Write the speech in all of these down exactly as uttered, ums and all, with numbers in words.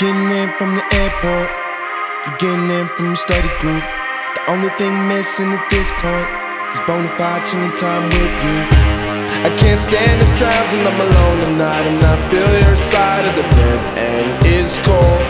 Getting in from the airport, you're getting in from the study group. The only thing missing at this point is bonafide chilling time with you. I can't stand the times when I'm alone at night and I feel your side of the bed and it's cold.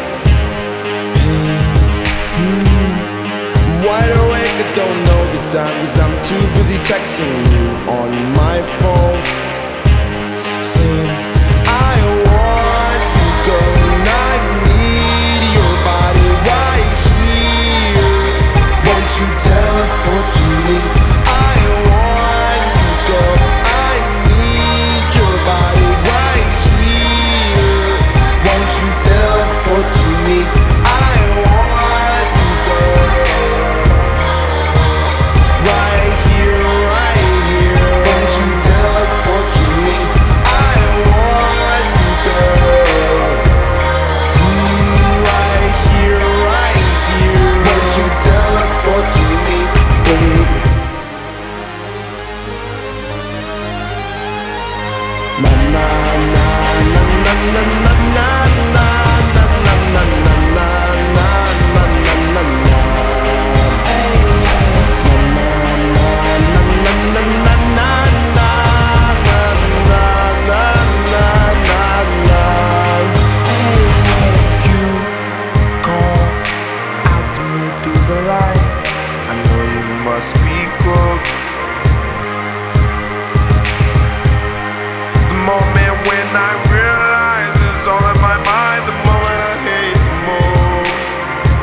I'm wide awake, I don't know the time, cause I'm too busy texting you on my phone, saying I want you, girl, and I need your body right here. Won't you teleport to me? I want you, girl, I need your body right here. Won't you teleport to me? I want you, girl, right here, right here. Won't you teleport to me? I want you, girl, mm, right here, right here. Won't you teleport to me, baby? Na na na na na na na na na na na na na na na na na. Hey, na na na na na na na na na na na na. Hey, you call out to me through the light. I know you must be close. The moment when I realize it's all in my mind, the moment I hate the most.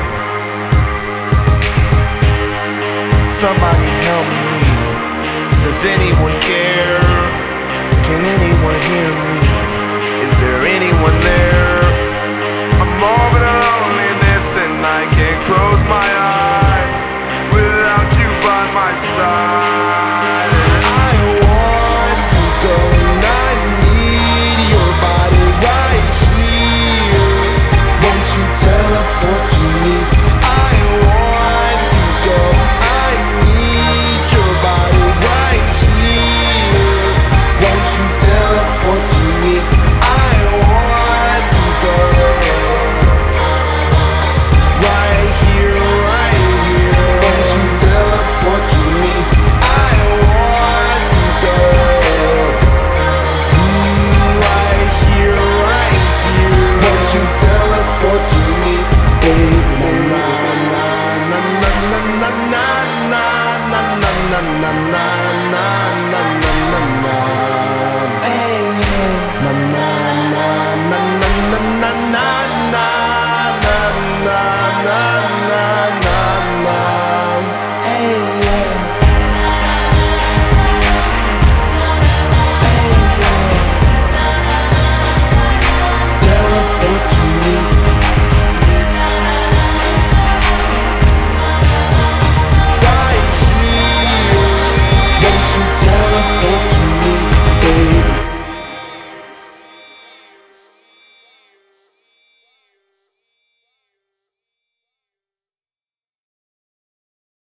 Somebody help me. Does anyone care? Can anyone hear me? Is there anyone there? I'm over the loneliness and I can't close my eyes without you by my side. I want you, girl, and I need your body right here. Won't you teleport to me? I want you, girl, I need your body right here. Won't you teleport to me? I want you, girl, right here, right here. Won't you teleport to me? I want you, girl, mm, right here, right here. Won't you teleport to me, baby? Na na na na na na na na na na na na na.